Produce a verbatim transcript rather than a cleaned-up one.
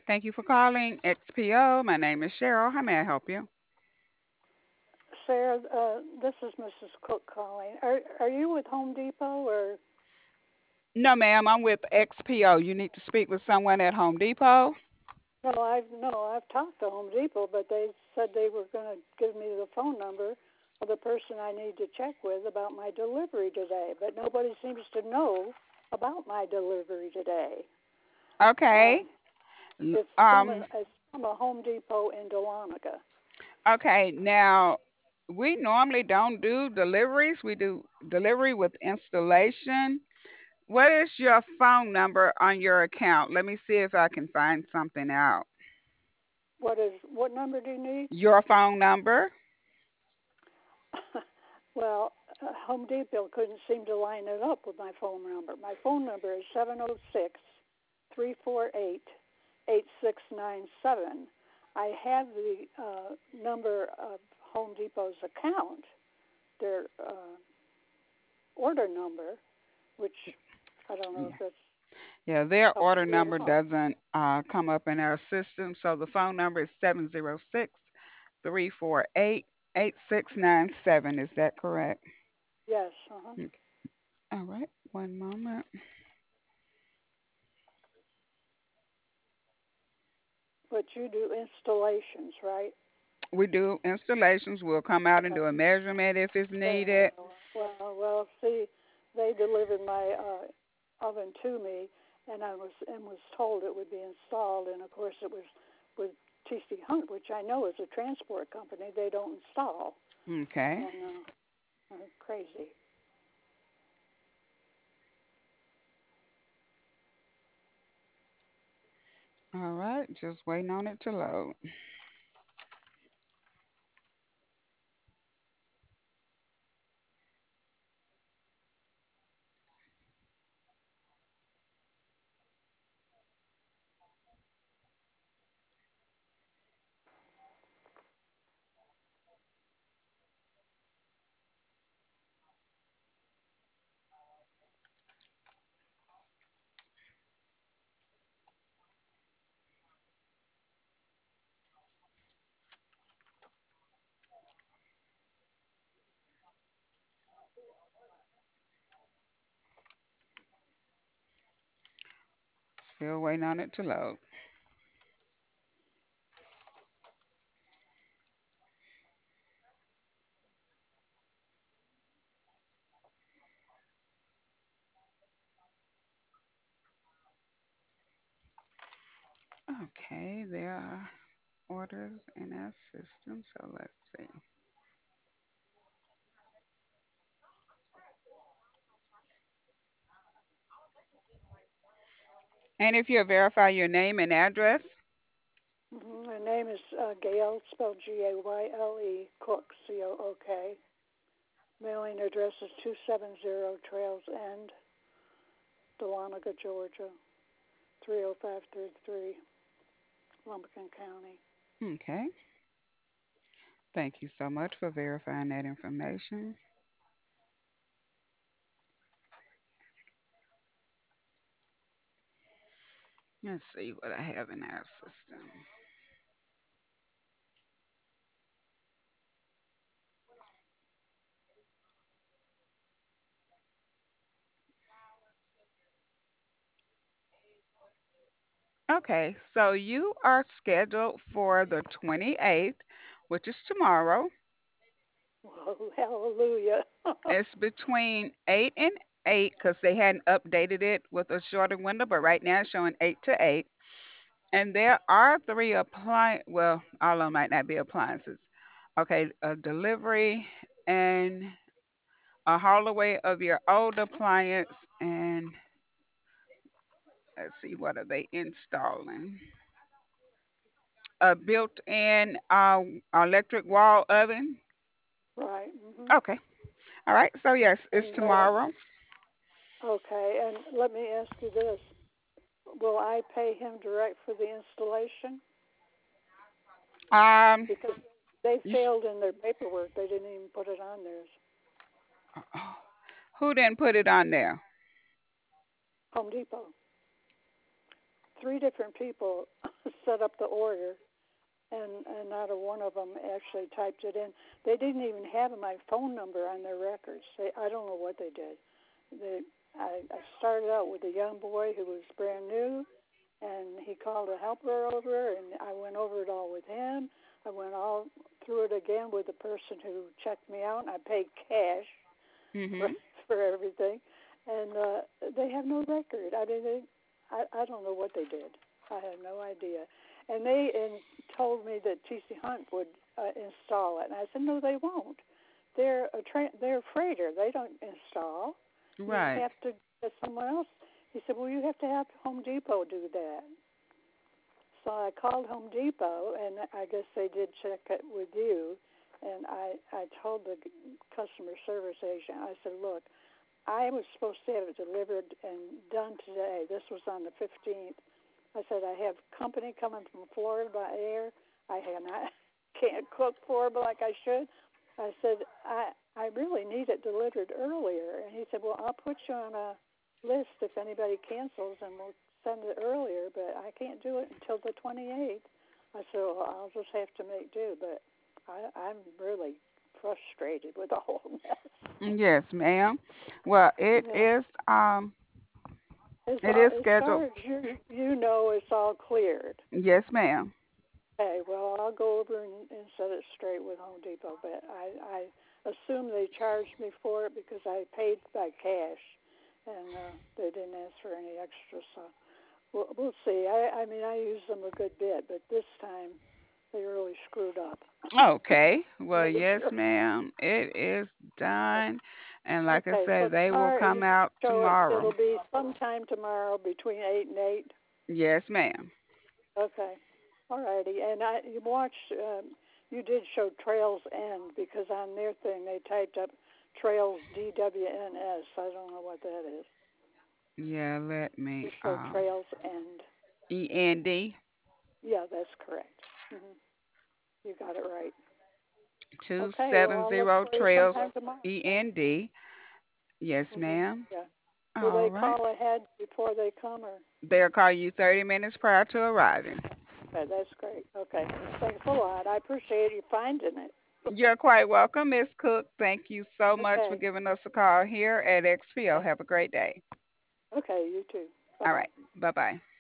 Thank you for calling X P O. My name is Cheryl. How may I help you? Sarah, uh, this is Missus Cook calling. Are are you with Home Depot or No, ma'am. I'm with X P O. You need to speak with someone at Home Depot. no? I've no, I've talked to Home Depot, but they said they were going to give me the phone number of the person I need to check with about my delivery today. But nobody seems to know about my delivery today. Okay. Um, L- it's from a Um. it's from a Home Depot in Dahlonega. Okay. Now, we normally don't do deliveries. We do delivery with installation. What is your phone number on your account? Let me see if I can find something out. What is what number do you need? Your phone number. Well, uh, Home Depot couldn't seem to line it up with my phone number. My phone number is seven zero six, three four eight, eight six nine seven. I have the uh, number of Home Depot's account, their uh, order number, which I don't know Yeah. if that's Yeah, their helps order you at number all. doesn't uh, come up in our system. So the phone number is seven zero six, three four eight, eight six nine seven. Is that correct? Yes, uh-huh. Okay. All right. One moment. But you do installations, right? We do installations. We'll come out and Yeah. do a measurement if it's Yeah, needed. well, well, see, they delivered my uh, oven to me, and I was and was told it would be installed, and of course it was with T C Hunt, which I know is a transport company. They don't install, Okay. and uh, uh, crazy. All right. Just waiting on it to load. Still waiting on it to load. Okay. There are orders in our system. So let's see. And if you'll verify your name and address. Mm-hmm. Her name is uh, Gail, spelled G A Y L E, Cook, C O O K. Mailing address is two seven zero Trails End, Dahlonega, Georgia, three zero five three three, Lumpkin County. Okay. Thank you so much for verifying that information. Let's see what I have in our system. Okay, so you are scheduled for the twenty-eighth, which is tomorrow. Whoa, hallelujah. It's between eight and eight because they hadn't updated it with a shorter window, but right now it's showing eight to eight. And there are three appliance, well, all of them might not be appliances. Okay, a delivery and a haul away of your old appliance. And let's see, what are they installing? A built-in uh, electric wall oven. Right. Hmm. Okay. All right. So yes, it's And uh, tomorrow. okay, and let me ask you this: will I pay him direct for the installation? Um, Because they you, s- failed in their paperwork; they didn't even put it on theirs. who didn't put it on there? Home Depot. Three different people. set up the order, and, and not a one of them actually typed it in. They didn't even have my phone number on their records. They, I don't know what they did. They, I, I started out with a young boy who was brand new, and he called a helper over, and I went over it all with him. I went all through it again with the person who checked me out, and I paid cash for Mhm. for everything. And uh, they have no record. I mean, they, I I don't know what they did. I have no idea. And they and told me that T C Hunt would uh, install it, and I said no, they won't. They're a tra- they're a freighter. They don't install. You Right. have to get someone else. He said, well, you have to have Home Depot do that. So I called Home Depot, and I guess they did check it with you. And I I told the customer service agent, I said, look, I was supposed to have it delivered and done today. This was on the fifteenth. I said, I have company coming from Florida by air. I have not, can't cook for them like I should. I said, I, I really need it delivered earlier. And he said, well, I'll put you on a list if anybody cancels and we'll send it earlier, but I can't do it until the twenty-eighth. I said, well, I'll just have to make do. But I, I'm really frustrated with the whole mess. Yes, ma'am. Well, it Yeah. is um As, it uh, is as scheduled. far as you, you know, it's all cleared. Yes, ma'am. Okay, well, I'll go over and, and set it straight with Home Depot, but I, I assume they charged me for it because I paid by cash, and uh, they didn't ask for any extra, so we'll, we'll see. I, I mean, I use them a good bit, but this time they really screwed up. Okay. Well, yes, Major. ma'am. It is done. And like I Okay, so said, they will tomorrow, come you out show it, tomorrow. it'll be sometime tomorrow between eight and eight. Yes, ma'am. Okay. All righty. And I you watched um, you did show Trails End because on their thing they typed up Trails D W N S. I don't know what that is. Yeah, let me You showed um Trails End. E N D Yeah, that's correct. hmm You got it right. Okay. Well, I'll look two seven zero for you Trails sometime tomorrow. E N D. Yes, hmm ma'am. Yeah. Will All they right. call ahead before they come, or? They'll call you thirty minutes prior to arriving. Okay, that's great. Okay. Thanks a lot. I appreciate you finding it. You're quite welcome, Miss Cook. Thank you so much for Okay. giving us a call here at X P O. Okay. Have a great day. Okay. You too. Bye All bye. right. Bye bye.